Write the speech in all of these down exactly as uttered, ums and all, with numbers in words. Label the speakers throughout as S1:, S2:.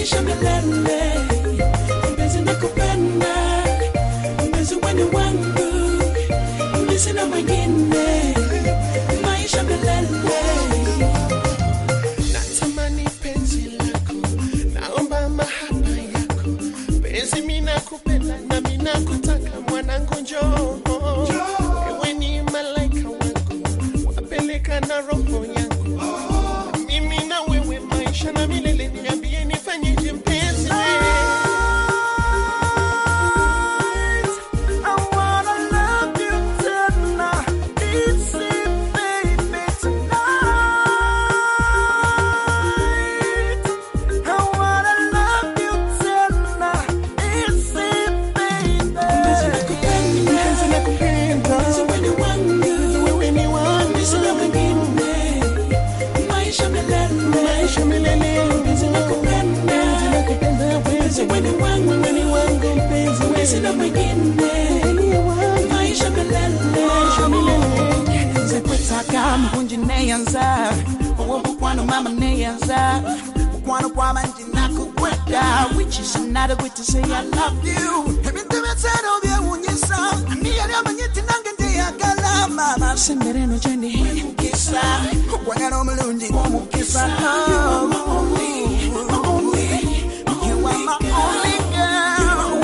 S1: maisha milele, mpenzi nakupenda, mpenzi wani wangu, mimi sina mwingine, maisha milele.
S2: Natamani penzi lako, naomba mahaba yako, penzi mimi nakupenda na mimi nakutaka mwanangu njoo. Wewe ni malaika wangu, wapeleka na roho yangu, mimi na wewe maisha na milele, niambie nifanyeje mpenzi.
S1: Sina mwingine, maisha milele, maisha milele. Zekwetaka mpunji neyanza, owo bukwano mama neyanza, bukwano kwa manji nakukweta, which is another way to say I love you. Ebintu byetero byewunyisa, niyali amanyiti nange ndiyagala mama. Sembereno jendi mukisa, kwagala omulungi omukisa. You are my only, my only, you are my only girl.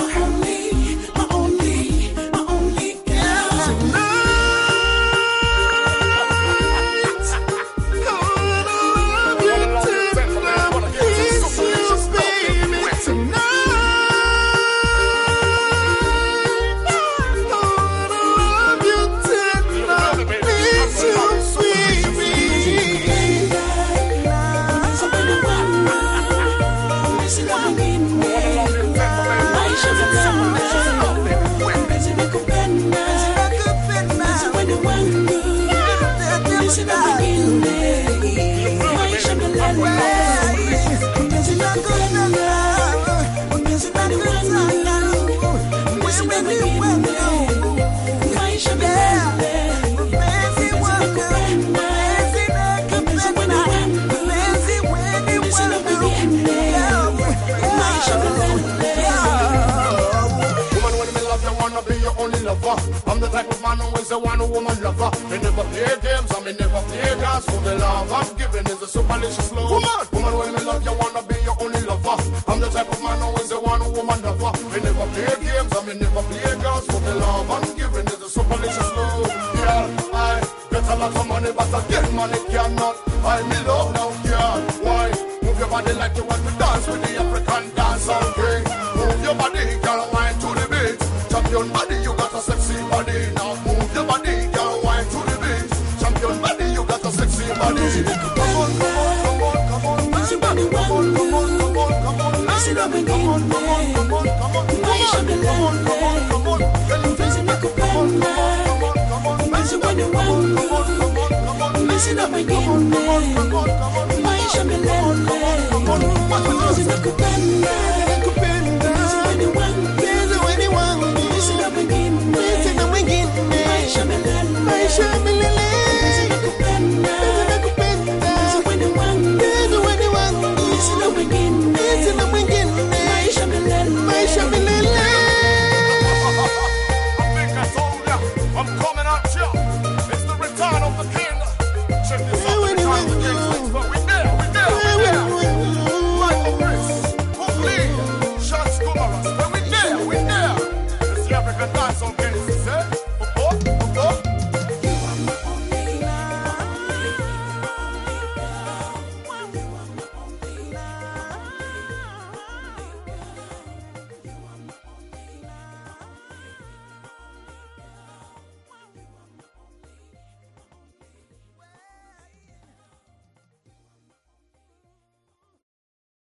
S3: I'm the type of man who is a one woman lover. Me never play games and me never play dance. For the love I'm giving is a superlicious love. Woman, woman, when me love you, wanna be your only lover. I'm the type of man who is a one woman lover. Me never play games and me never play dance. For the love I'm giving is a superlicious love. Yeah, I get a lot of money, but again money cannot buy me love now. Yeah, why? Move your body like you want to dance with the African dance okay. Move your body, girl, wine to the beat. Champion body, you got a sexy body. Now move your body, girl, wine to the beat. Champion body, you got a sexy body. Come on, come on, come on, come on. Come on, come on, come on, come on, come on. Come on, come on, come on, come on, come on. Come on, come on, come on, come on. Come on, come on, come on. Come on, come on, come on, come on. Come on, come on, come on, come on.